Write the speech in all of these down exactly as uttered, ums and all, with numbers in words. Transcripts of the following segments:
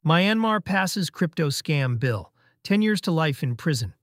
Myanmar passes crypto scam bill, ten years to life in prison.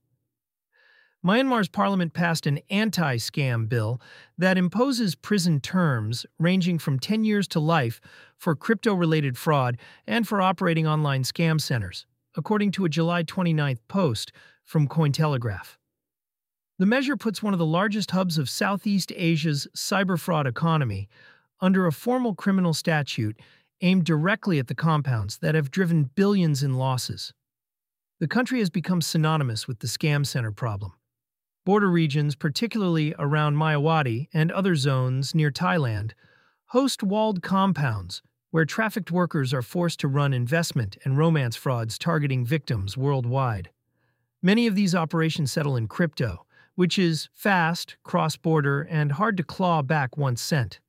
Myanmar's parliament passed an anti-scam bill that imposes prison terms ranging from ten years to life for crypto-related fraud and for operating online scam centers, according to a July twenty-ninth post from Cointelegraph. The measure puts one of the largest hubs of Southeast Asia's cyber fraud economy under a formal criminal statute aimed directly at the compounds that have driven billions in losses. The country has become synonymous with the scam center problem. Border regions, particularly around Myawaddy and other zones near Thailand, host walled compounds where trafficked workers are forced to run investment and romance frauds targeting victims worldwide. Many of these operations settle in crypto, which is fast, cross-border, and hard to claw back once sent.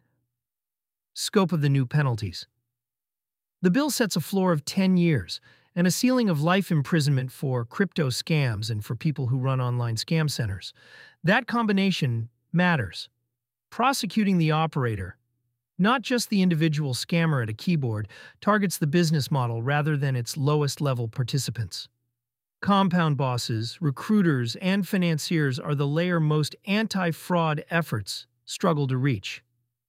Scope of the new penalties. The bill sets a floor of ten years and a ceiling of life imprisonment for crypto scams and for people who run online scam centers. That combination matters. Prosecuting the operator, not just the individual scammer at a keyboard, targets the business model rather than its lowest-level participants. Compound bosses, recruiters, and financiers are the layer most anti-fraud efforts struggle to reach.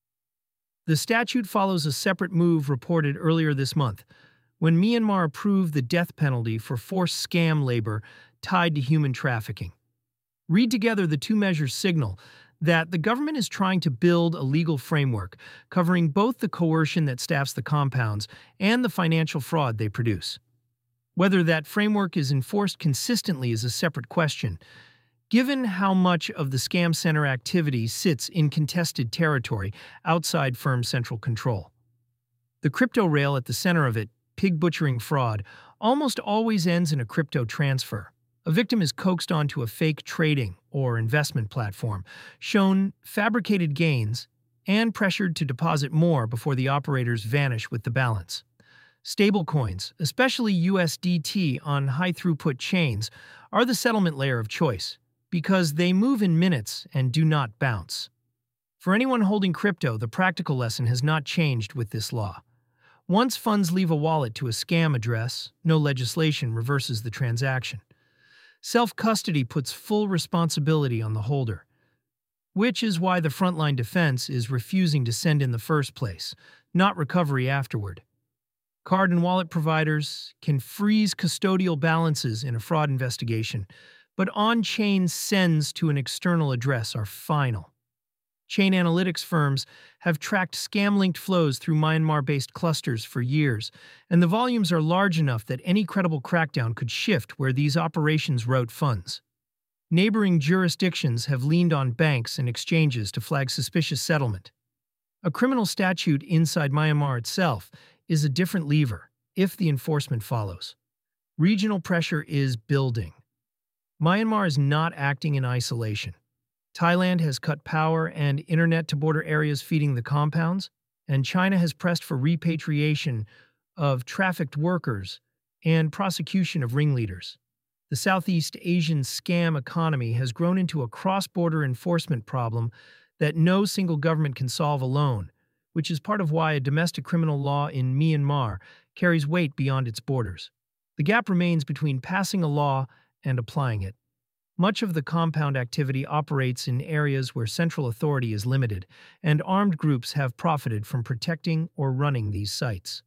The statute follows a separate move reported earlier this month, when Myanmar approved the death penalty for forced scam labor tied to human trafficking. Read together, the two measures signal that the government is trying to build a legal framework covering both the coercion that staffs the compounds and the financial fraud they produce. Whether that framework is enforced consistently is a separate question, given how much of the scam center activity sits in contested territory outside firm central control. The crypto rail at the center of it, pig-butchering fraud, almost always ends in a crypto transfer. A victim is coaxed onto a fake trading or investment platform, shown fabricated gains, and pressured to deposit more before the operators vanish with the balance. Stablecoins, especially U S D T on high-throughput chains, are the settlement layer of choice because they move in minutes and do not bounce. For anyone holding crypto, the practical lesson has not changed with this law. Once funds leave a wallet to a scam address, no legislation reverses the transaction. Self-custody puts full responsibility on the holder, which is why the frontline defense is refusing to send in the first place, not recovery afterward. Card and wallet providers can freeze custodial balances in a fraud investigation, but on-chain sends to an external address are final. Chain analytics firms have tracked scam-linked flows through Myanmar-based clusters for years, and the volumes are large enough that any credible crackdown could shift where these operations route funds. Neighboring jurisdictions have leaned on banks and exchanges to flag suspicious settlement. A criminal statute inside Myanmar itself is a different lever, if the enforcement follows. Regional pressure is building. Myanmar is not acting in isolation. Thailand has cut power and internet to border areas feeding the compounds, and China has pressed for repatriation of trafficked workers and prosecution of ringleaders. The Southeast Asian scam economy has grown into a cross-border enforcement problem that no single government can solve alone, which is part of why a domestic criminal law in Myanmar carries weight beyond its borders. The gap remains between passing a law and applying it. Much of the compound activity operates in areas where central authority is limited, and armed groups have profited from protecting or running these sites.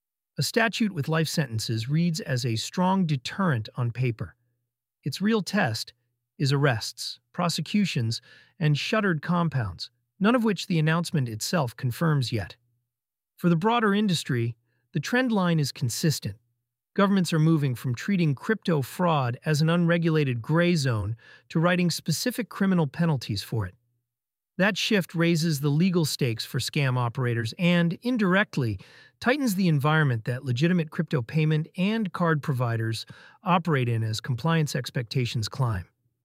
A statute with life sentences reads as a strong deterrent on paper. Its real test is arrests, prosecutions, and shuttered compounds, none of which the announcement itself confirms yet. For the broader industry, the trend line is consistent. Governments are moving from treating crypto fraud as an unregulated gray zone to writing specific criminal penalties for it. That shift raises the legal stakes for scam operators and, indirectly, tightens the environment that legitimate crypto payment and card providers operate in as compliance expectations climb.